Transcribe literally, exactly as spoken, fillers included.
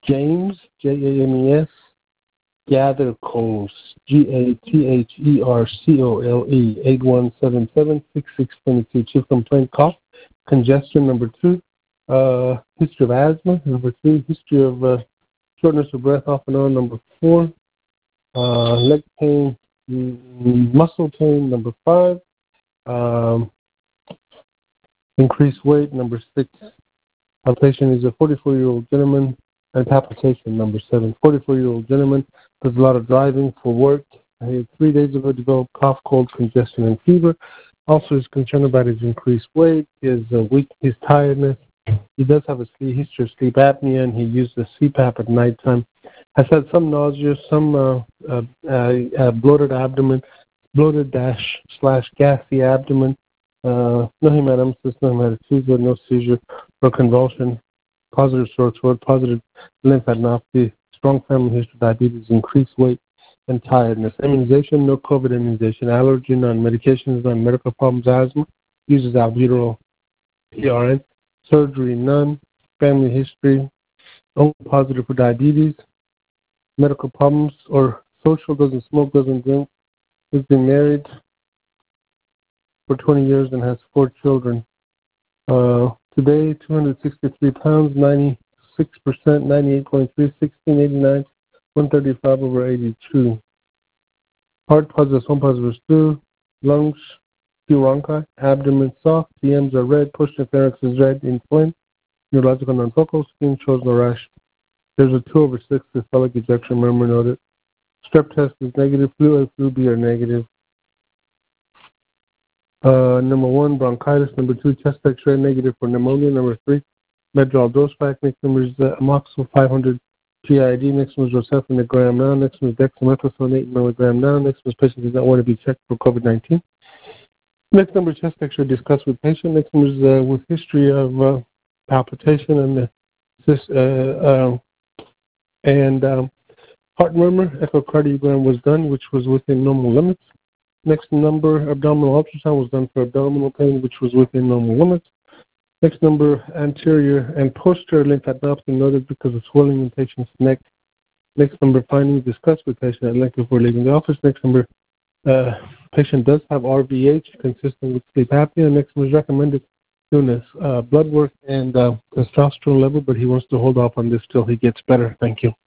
James, J A M E S, Gathercole, G A T H E R C O L E, eight one seven seven, six six two two. Chief complaint, cough, congestion. Number two, uh, history of asthma. Number three, history of uh, shortness of breath off and on. Number four, uh, leg pain, mm, muscle pain. Number five, um, increased weight. Number six, our patient is a forty-four-year-old gentleman, and palpitation. Number seven, forty-four-year-old gentleman does a lot of driving for work. He had three days ago developed cough, cold, congestion, and fever. Also is concerned about his increased weight, his uh, weak, his tiredness. He does have a sleep, history of sleep apnea, and he uses C PAP at nighttime. Has had some nausea, some uh, uh, uh, uh, bloated abdomen, bloated dash slash gassy abdomen, uh, no hematemesis, no hematoseizure, no seizure or convulsion, positive sore throat, positive lymphadenopathy, strong family history of diabetes, increased weight, and tiredness. Immunization, no COVID immunization. Allergy, none. Medications, none. Medical problems, asthma, uses albuterol, P R N. Surgery, none. Family history, only positive for diabetes. Medical problems or social, doesn't smoke, doesn't drink. He's been married for twenty years and has four children. Uh, today, two hundred sixty-three pounds, ninety-six percent, ninety-eight point three, sixteen eighty-nine, one thirty-five over eighty-two. Heart positive, home positive stew, lungs, few bronchi, abdomen soft, D Ms are red, push pharynx is red, inflamed, neurological non-focal, skin shows no rash. There's a two over six systolic ejection murmur noted. Strep test is negative, flu A, flu B are negative. Uh, number one, bronchitis. Number two, chest X-ray negative for pneumonia. Number three, Medrol dose pack. Next number is uh, amoxicillin five hundred G I D. Next one is Rocephin a gram now. Next one is dexamethasone eight milligram now. Next one is patient does not want to be checked for COVID nineteen. Next number is chest X-ray discussed with patient. Next one is uh, with history of uh, palpitation and the uh, uh, and um, heart murmur. Echocardiogram was done, which was within normal limits. Next number, abdominal ultrasound was done for abdominal pain, which was within normal limits. Next number, anterior and posterior lymphadenopathy noted because of swelling in patient's neck. Next number, findings discussed with patient at length before leaving the office. Next number, uh, patient does have R V H consistent with sleep apnea. Next number is recommended doing this uh, blood work and uh, testosterone level, but he wants to hold off on this till he gets better. Thank you.